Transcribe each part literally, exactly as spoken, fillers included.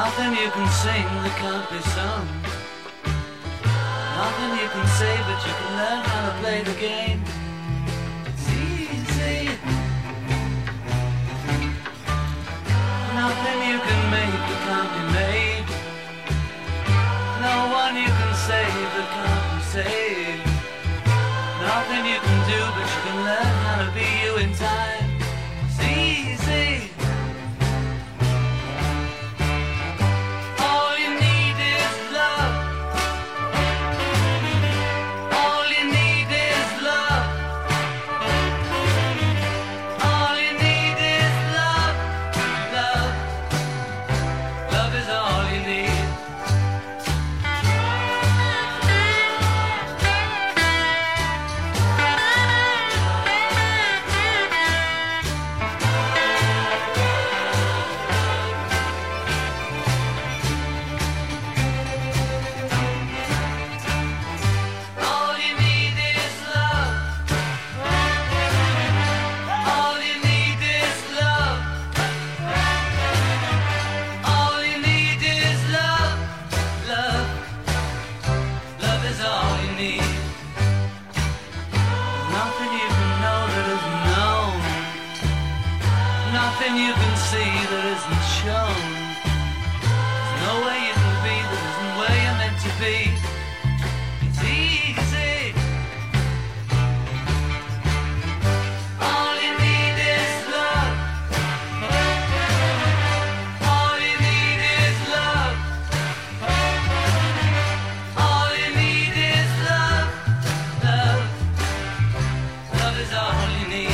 Nothing you can sing that can't be sung. Nothing you can say, but you can learn how to play the game. It's easy. Nothing you can make that can't be made. No one you can save that can't be saved. Nothing you can do, but you can learn how to be you in time. It's easy. All you need is love. All you need is love. All you need is love. Love. Love is all you need. You can see that isn't shown. There's no way you can be that isn't where you're meant to be. It's easy. All you need is love. All you need is love. All you need is love. Love. Love is all you need.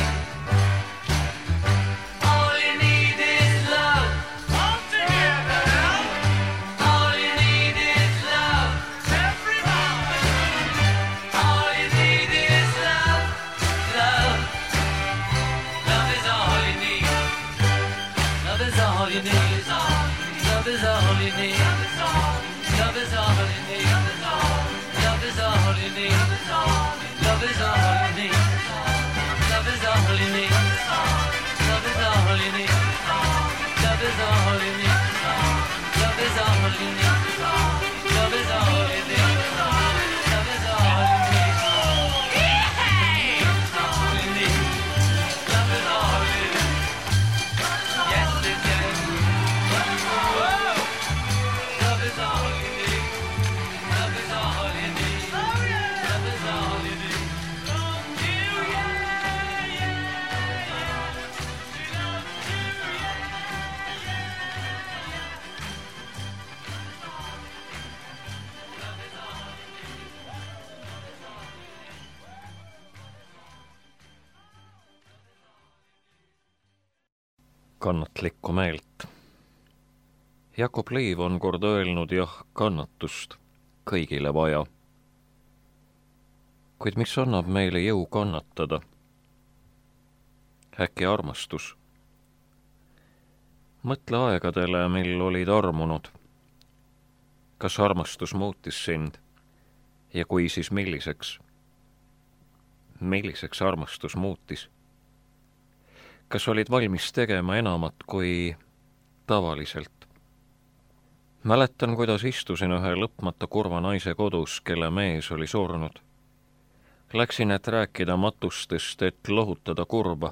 Kannatlikku meelt. Jakob Liiv on kord öelnud jah, kannatust kõigile vaja. Kuid mis annab meile jõu kannatada? Äkki armastus? Mõtle aegadele, mil olid armunud. Kas armastus muutis sind? Ja kui siis milliseks? Milliseks armastus muutis? Kas olid valmis tegema enamat kui tavaliselt? Mäletan, kuidas istusin ühe lõpmata kurva naise kodus, kelle mees oli surnud. Läksin, et rääkida matustest, et lohutada kurba.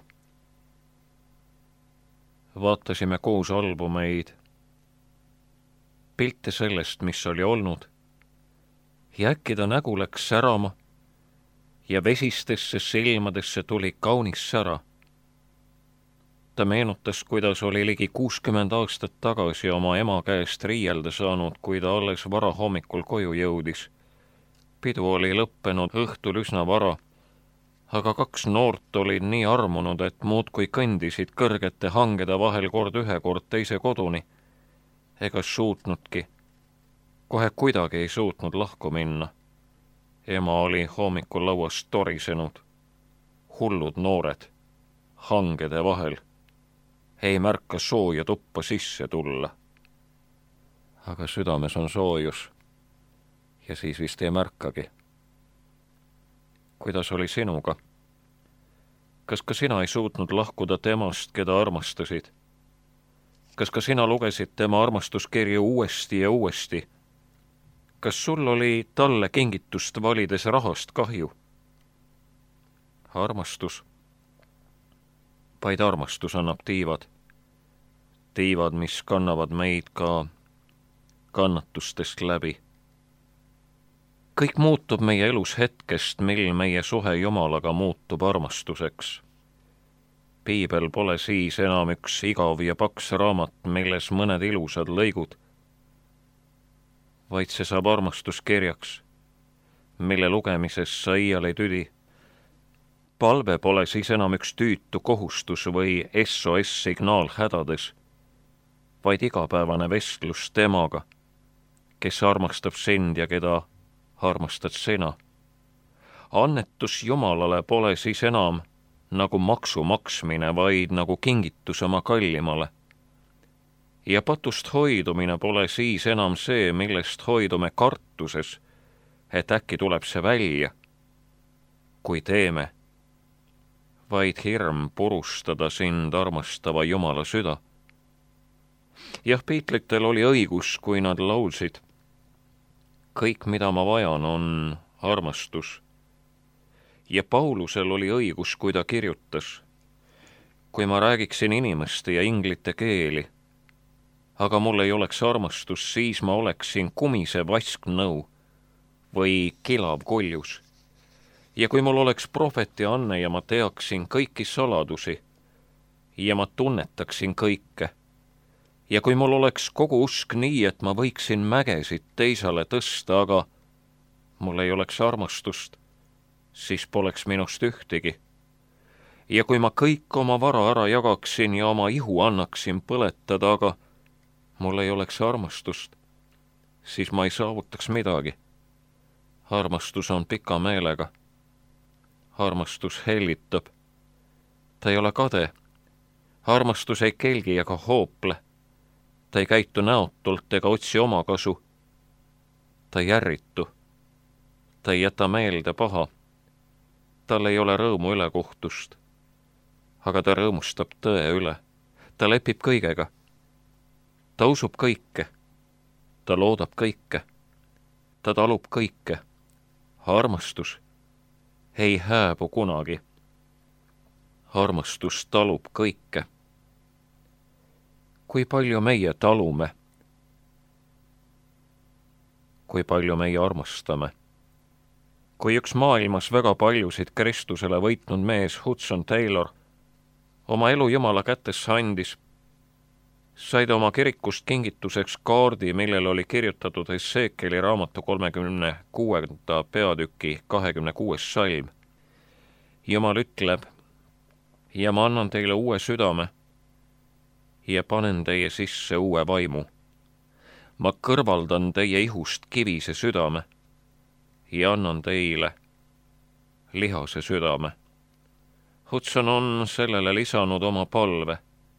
Vaatasime koos albumeid, pilte sellest, mis oli olnud, ja äkki ta nägu läks särama ja vesistesse silmadesse tuli kaunis sära. Ta meenutas, kuidas oli ligi kuuskümmend aastat tagasi oma ema käest riielda saanud, kui ta alles vara hommikul koju jõudis. Pidu oli lõppenud õhtul üsna vara, aga kaks noort olid nii armunud, et muudkui kõndisid kõrgete hangede vahel kord ühe kord teise koduni. Ega suutnudki. Kohe kuidagi ei suutnud lahku minna. Ema oli hommikul lauas torisenud. Hullud noored, hangede vahel. Ei märka sooja tuppa sisse tulla. Aga südames on soojus. Ja siis vist ei märkagi. Kuidas oli sinuga? Kas ka sina ei suutnud lahkuda temast, keda armastasid? kas ka sina lugesid tema armastuskirju uuesti ja uuesti? Kas sul oli talle kingitust valides rahast kahju? Armastus. Vaid armastus annab tiivad. Tiivad, mis kannavad meid ka kannatustest läbi. Kõik muutub meie elus hetkest, mil meie suhe Jumalaga muutub armastuseks. Piibel pole siis enam üks igav ja paks raamat, milles mõned ilusad lõigud, vaid see saab armastuskirjaks, mille lugemises sa iial ei tüdi. Palve pole siis enam üks tüütu kohustus või S O S-signaal hädades, vaid igapäevane vestlus temaga, kes armastab sind ja keda armastad sina. Annetus Jumalale pole siis enam nagu maksu maksmine, vaid nagu kingitus oma kallimale. Ja patust hoidumine pole siis enam see, millest hoidume kartuses, et äkki tuleb see välja, kui teeme, vaid hirm purustada sind armastava Jumala süda. Jah, piitlitel oli õigus, kui nad laulsid: kõik, mida ma vajan, on armastus. Ja Paulusel oli õigus, kui ta kirjutas: kui ma räägiksin inimeste ja inglite keeli, aga mul ei oleks armastus, siis ma oleksin kumisev vasknõu või kilav koljus. Ja kui mul oleks prohveti anne ja ma teaksin kõiki saladusi ja ma tunnetaksin kõike, ja kui mul oleks kogu usk nii, et ma võiksin mägesid teisale tõsta, aga mul ei oleks armastust, siis poleks minust ühtegi. Ja kui ma kõik oma vara ära jagaksin ja oma ihu annaksin põletada, aga mul ei oleks armastust, siis ma ei saavutaks midagi. Armastus on pika meelega. Armastus hellitab. Ta ei ole kade. Armastus ei kelgi ega hoople. Ta ei käitu näotult ega otsi oma kasu. Ta ei ärritu. Ta ei jäta meelde paha. Tal ei ole rõõmu ülekohtust. Aga ta rõõmustab tõe üle. Ta lepib kõigega. Ta usub kõike. Ta loodab kõike. Ta talub kõike. Armastus ei hääbu kunagi. Armastus talub kõike. Kui palju meie talume? Kui palju meie armastame? Kui üks maailmas väga paljusid Kristusele võitnud mees Hudson Taylor oma elu Jumala kätesse andis, sai ta oma kirikust kingituseks kaardi, millel oli kirjutatud Ezekieli raamatu kolmekümne kuuenda peatüki kahekümne kuues salm. Jumal ütleb: ja ma annan teile uue südame ja panen teie sisse uue vaimu. Ma kõrvaldan teie ihust kivise südame ja annan teile lihase südame. Hudson on sellele lisanud oma palve: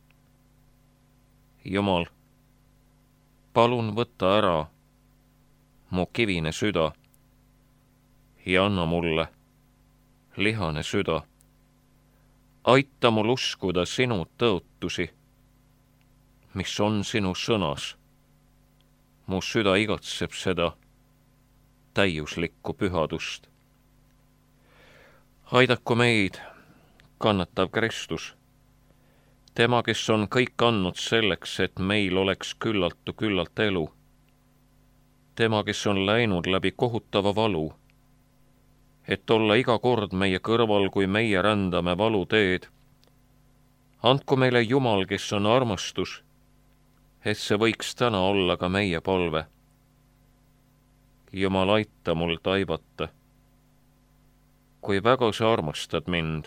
Jumal, palun võta ära mu kivine süda ja anna mulle lihane süda. Aita mul uskuda sinu tõotusi, mis on sinu sõnas. Mu süda igatseb seda täiuslikku pühadust. Aidaku meid, kannatav Kristus, tema, kes on kõik andnud selleks, et meil oleks küllaltu küllalt elu. Tema, kes on läinud läbi kohutava valu, et olla iga kord meie kõrval, kui meie rändame valuteed. Andku meile Jumal, kes on armastus, et see võiks täna olla ka meie palve. Jumal, aita mul taibata, kui väga sa armastad mind.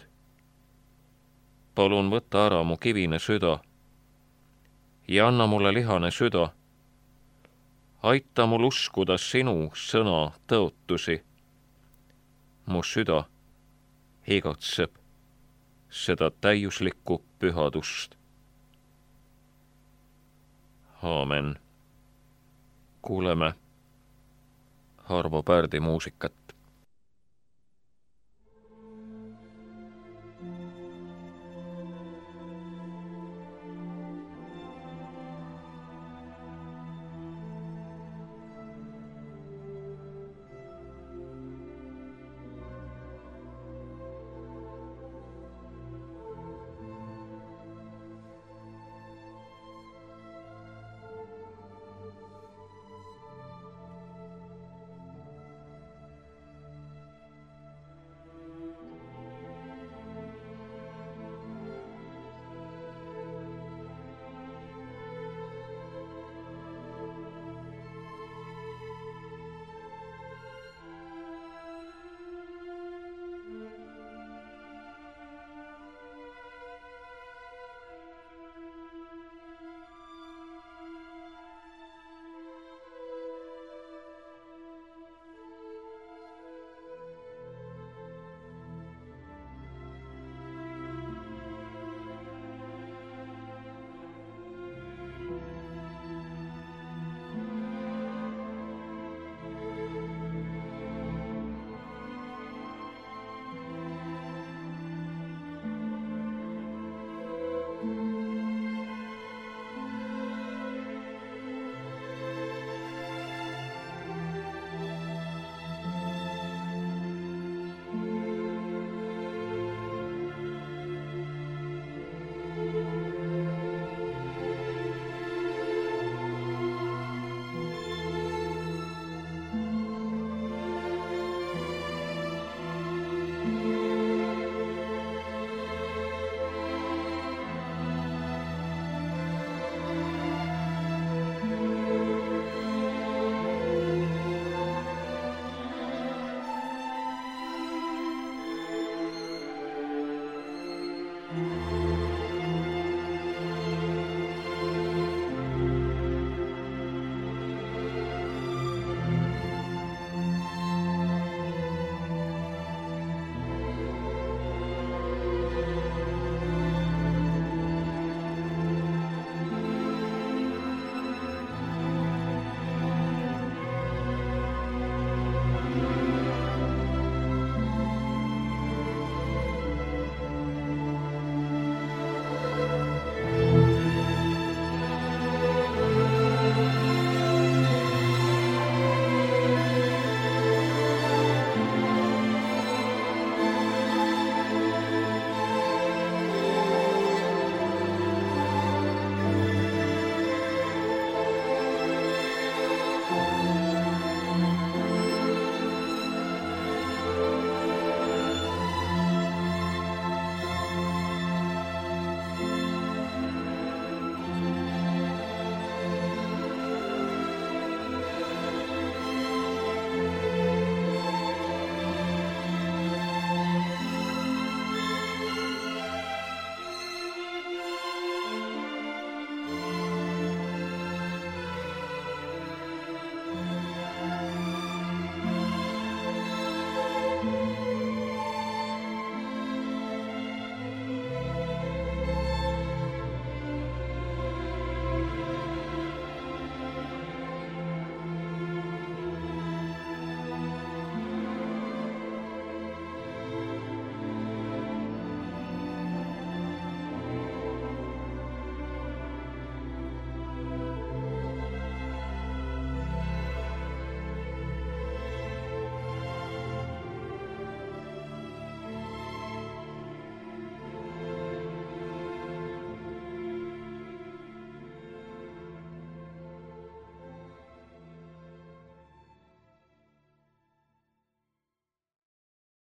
Palun võta ära mu kivine süda ja anna mulle lihane süda. Aita mul uskuda sinu sõna tõotusi. Mu süda igatseb seda täiuslikku pühadust. Aamen. Kuuleme Arvo Pärdi muusikat.